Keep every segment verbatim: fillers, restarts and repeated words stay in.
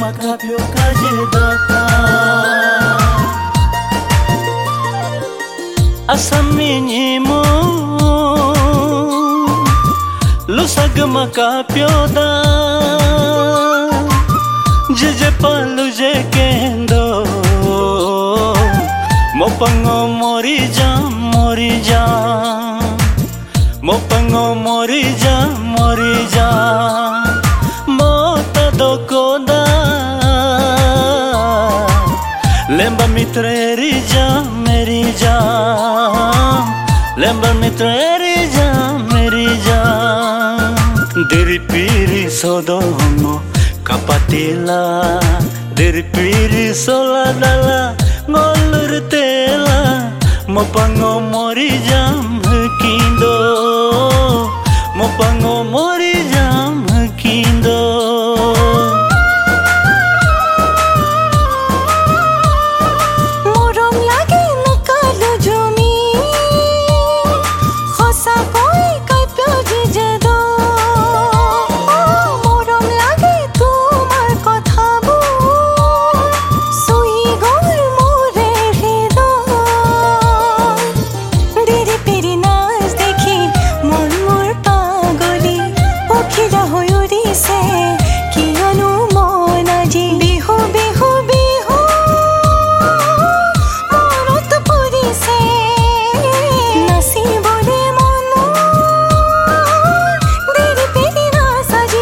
makapyo kaje data Asaminimo Lusag makapyo da Jeje paluje kendo Mopango mori jam mori jam Mopango mori jam mori jam Mota dokoda Lemba mitra eri jam meri jam Lemba mitra eri jam meri jam Diri piri sodomo kapatila Diri piri soladala ngolur tela Mopango mori jam kindo Mopango mori jam kindo Morong lagi nakalo jumi Khosa koi kai pyo jijado Morong lagi tumar kotha bu Sui gor more hido Diri piri naaz dekhi mon mor pagoli Okhira hoy uri se ki anumon aji Bihu bihu bihu Morot puri se nasibore mon Diri piri naaz aji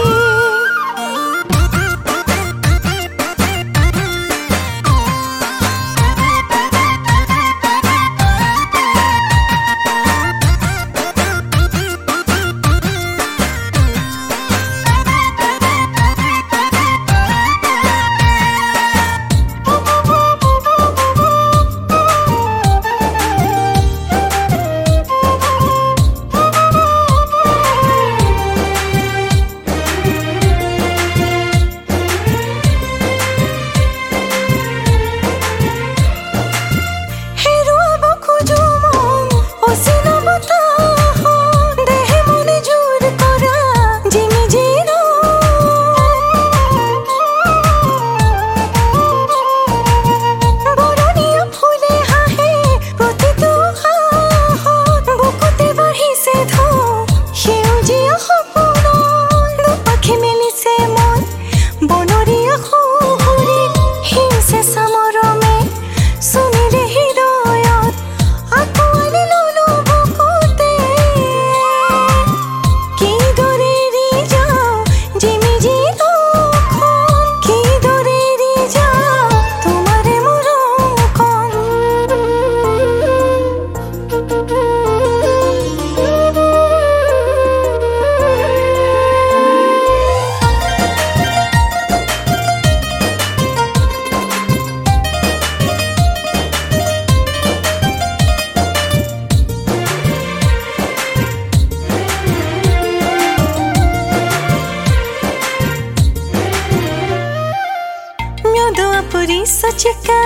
puri sochika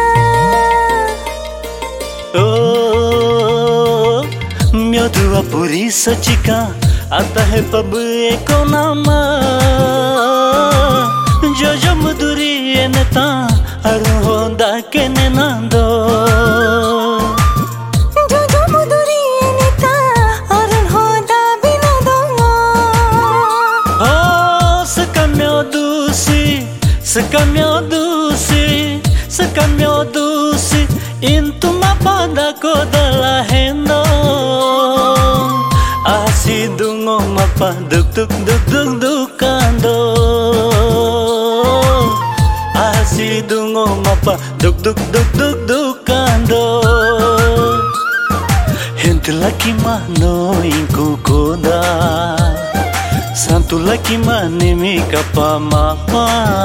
Oh, म्योदुआ पूरी सचिका आता है pub एको नामा जो जो मधुरी एनता अरु होंदा के नंदो जो जो मधुरी एनता अरु होंदा बिना दो Oh, सकाम्यो दूसी सकाम्यो दूसी सकाम्यो दूसी Intuma pada kodala hendo Asi dungo mapa duk duk duk duk dukando Asi dungo mapa duk duk duk duk dukando Gente laki mano inku koda Santu laki manimi kapamapa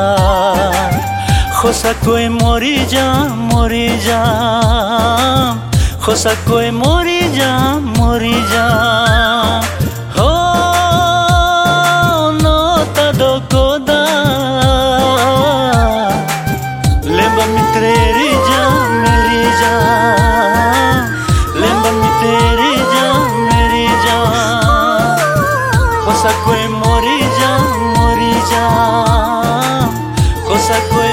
Khosa koi mori jam, mori jam Khosa koi mori jam, mori jam Oh, no ta dokoda Lemba mitreri jam, meri jam Lemba mitreri jam, meri jam Khosa koi mori jam, mori jam Khosa koi